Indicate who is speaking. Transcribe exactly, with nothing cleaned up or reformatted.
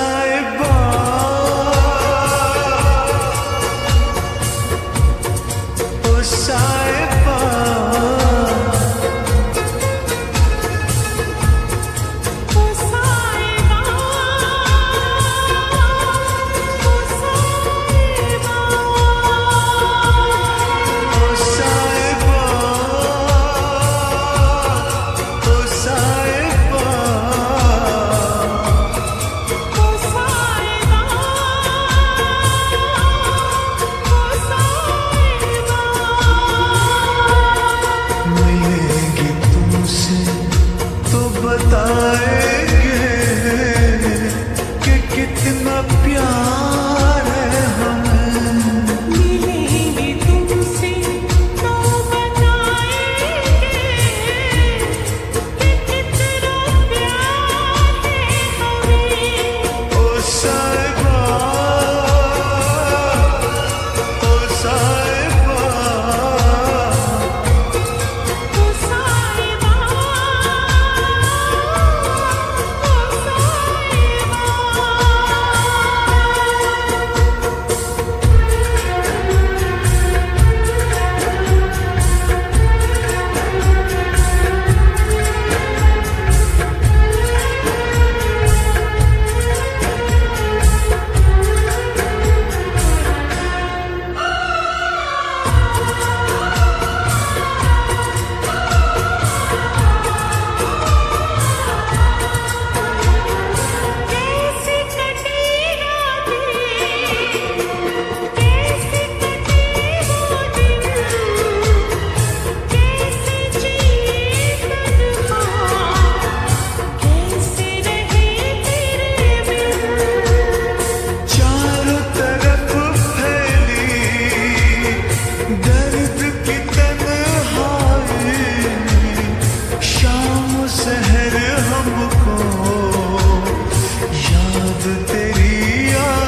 Speaker 1: साहिबा ओ साहिबा
Speaker 2: ओ साहिबा ओ साहिबा
Speaker 1: ओ साहिबा ओ साहिबा
Speaker 2: ओ साहिबा ओ साहिबा
Speaker 1: मिलेंगे तुमसे तो बताएंगे कि कितना प्यार है हमें।
Speaker 2: मिलेंगे तुमसे तो बताएंगे कि कितना प्यार है हमें।
Speaker 1: ओ साहिबा ओ साहिबा
Speaker 2: ओ साहिबा ओ कैसे कटी रातें, कैसे कटी वो दिन, कैसे जिए तन्हा, कैसे रहे तेरे बिन।
Speaker 1: चारों तरफ फैली दर्द की तन्हाई, शाम सहर हमको याद तेरी आ